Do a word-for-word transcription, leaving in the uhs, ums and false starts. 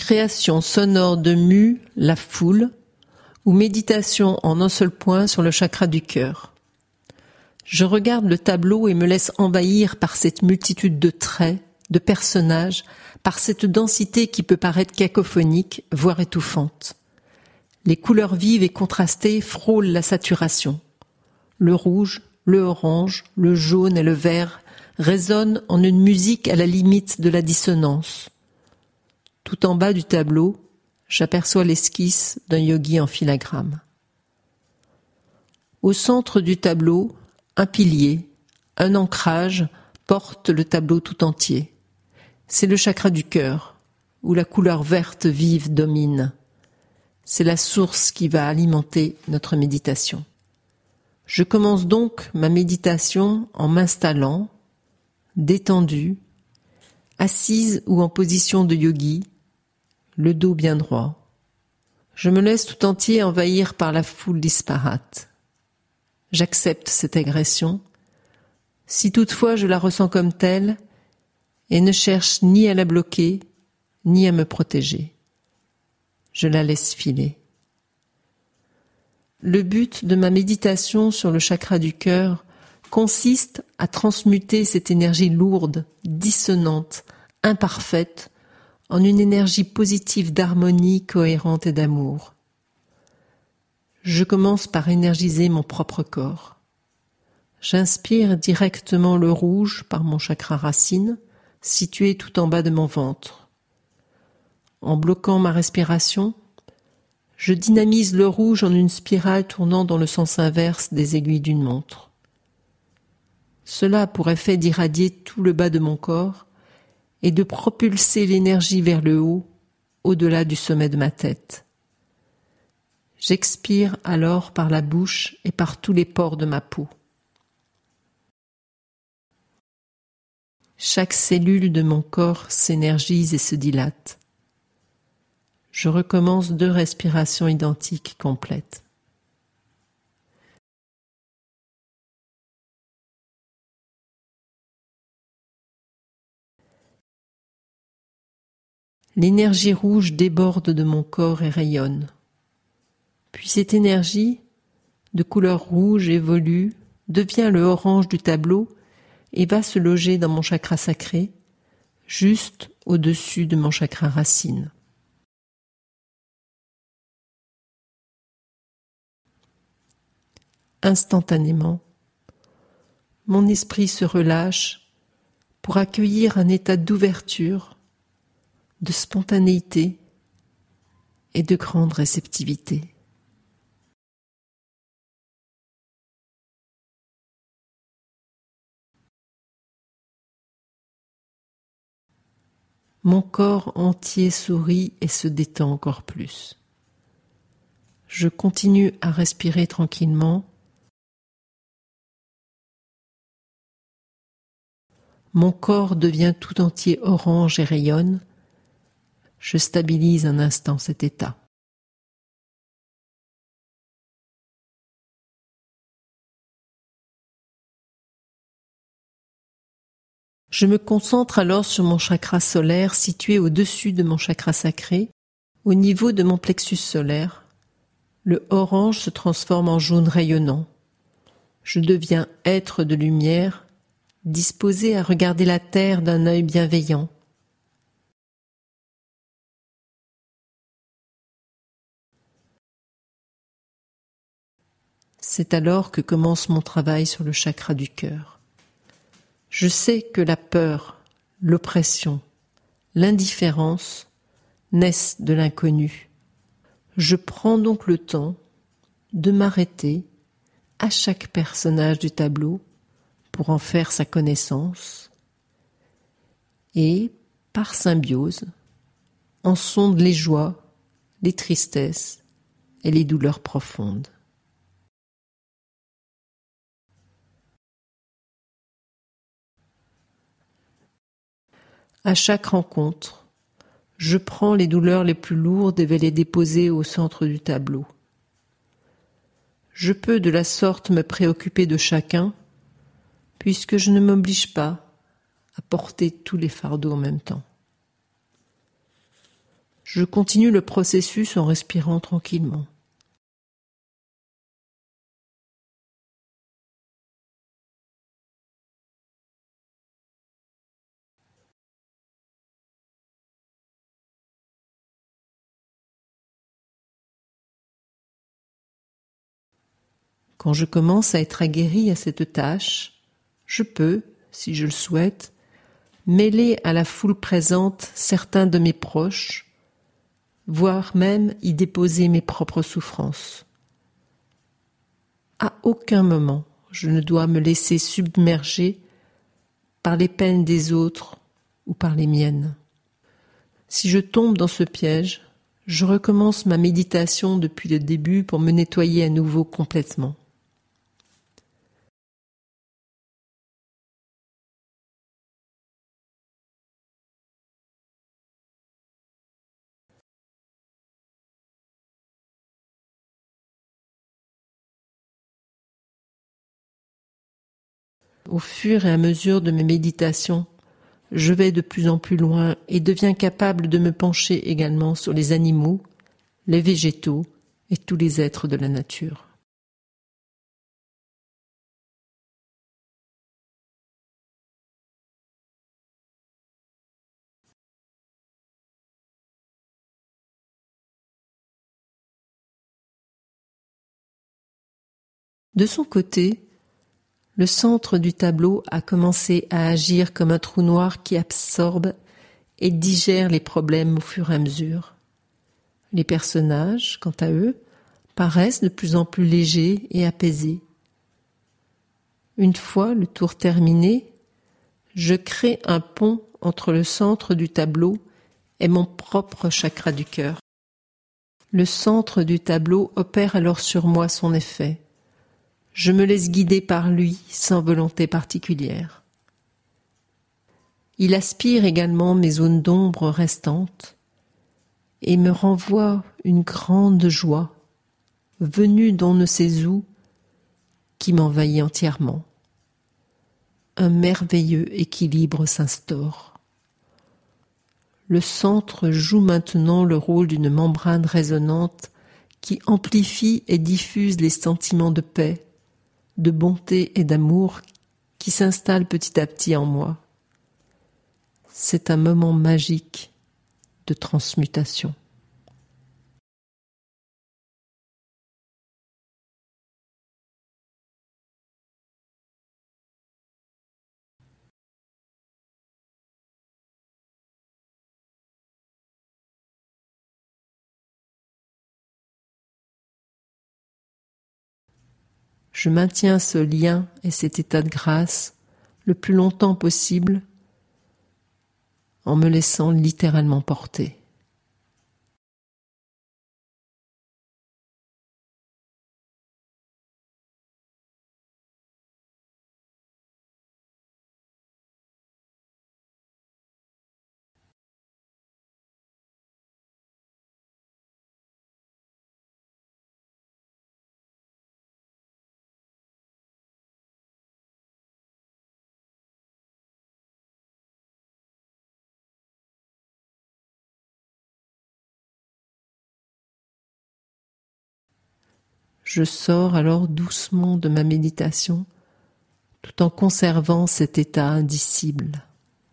création sonore de Mu, la foule, ou méditation en un seul point sur le chakra du cœur. Je regarde le tableau et me laisse envahir par cette multitude de traits, de personnages, par cette densité qui peut paraître cacophonique, voire étouffante. Les couleurs vives et contrastées frôlent la saturation. Le rouge, le orange, le jaune et le vert résonnent en une musique à la limite de la dissonance. Tout en bas du tableau, j'aperçois l'esquisse d'un yogi en filagrane. Au centre du tableau, un pilier, un ancrage porte le tableau tout entier. C'est le chakra du cœur, où la couleur verte vive domine. C'est la source qui va alimenter notre méditation. Je commence donc ma méditation en m'installant, détendue, assise ou en position de yogi, le dos bien droit. Je me laisse tout entier envahir par la foule disparate. J'accepte cette agression, si toutefois je la ressens comme telle, et ne cherche ni à la bloquer, ni à me protéger. Je la laisse filer. Le but de ma méditation sur le chakra du cœur consiste à transmuter cette énergie lourde, dissonante, imparfaite, en une énergie positive d'harmonie, cohérente et d'amour. Je commence par énergiser mon propre corps. J'inspire directement le rouge par mon chakra racine, situé tout en bas de mon ventre. En bloquant ma respiration, je dynamise le rouge en une spirale tournant dans le sens inverse des aiguilles d'une montre. Cela a pour effet d'irradier tout le bas de mon corps et de propulser l'énergie vers le haut, au-delà du sommet de ma tête. J'expire alors par la bouche et par tous les pores de ma peau. Chaque cellule de mon corps s'énergise et se dilate. Je recommence deux respirations identiques complètes. L'énergie rouge déborde de mon corps et rayonne. Puis cette énergie, de couleur rouge évolue, devient le orange du tableau et va se loger dans mon chakra sacré, juste au-dessus de mon chakra racine. Instantanément, mon esprit se relâche pour accueillir un état d'ouverture, de spontanéité et de grande réceptivité. Mon corps entier sourit et se détend encore plus. Je continue à respirer tranquillement. Mon corps devient tout entier orange et rayonne. Je stabilise un instant cet état. Je me concentre alors sur mon chakra solaire situé au-dessus de mon chakra sacré, au niveau de mon plexus solaire. Le orange se transforme en jaune rayonnant. Je deviens être de lumière, disposé à regarder la terre d'un œil bienveillant. C'est alors que commence mon travail sur le chakra du cœur. Je sais que la peur, l'oppression, l'indifférence naissent de l'inconnu. Je prends donc le temps de m'arrêter à chaque personnage du tableau pour en faire sa connaissance et, par symbiose, en sonde les joies, les tristesses et les douleurs profondes. À chaque rencontre, je prends les douleurs les plus lourdes et vais les déposer au centre du tableau. Je peux de la sorte me préoccuper de chacun, puisque je ne m'oblige pas à porter tous les fardeaux en même temps. Je continue le processus en respirant tranquillement. Quand je commence à être aguerri à cette tâche, je peux, si je le souhaite, mêler à la foule présente certains de mes proches, voire même y déposer mes propres souffrances. À aucun moment, je ne dois me laisser submerger par les peines des autres ou par les miennes. Si je tombe dans ce piège, je recommence ma méditation depuis le début pour me nettoyer à nouveau complètement. Au fur et à mesure de mes méditations, je vais de plus en plus loin et deviens capable de me pencher également sur les animaux, les végétaux et tous les êtres de la nature. De son côté, le centre du tableau a commencé à agir comme un trou noir qui absorbe et digère les problèmes au fur et à mesure. Les personnages, quant à eux, paraissent de plus en plus légers et apaisés. Une fois le tour terminé, je crée un pont entre le centre du tableau et mon propre chakra du cœur. Le centre du tableau opère alors sur moi son effet. Je me laisse guider par lui sans volonté particulière. Il aspire également mes zones d'ombre restantes et me renvoie une grande joie, venue d'on ne sait où, qui m'envahit entièrement. Un merveilleux équilibre s'instaure. Le centre joue maintenant le rôle d'une membrane résonante qui amplifie et diffuse les sentiments de paix, de bonté et d'amour qui s'installent petit à petit en moi. C'est un moment magique de transmutation. Je maintiens ce lien et cet état de grâce le plus longtemps possible en me laissant littéralement porter. Je sors alors doucement de ma méditation tout en conservant cet état indicible.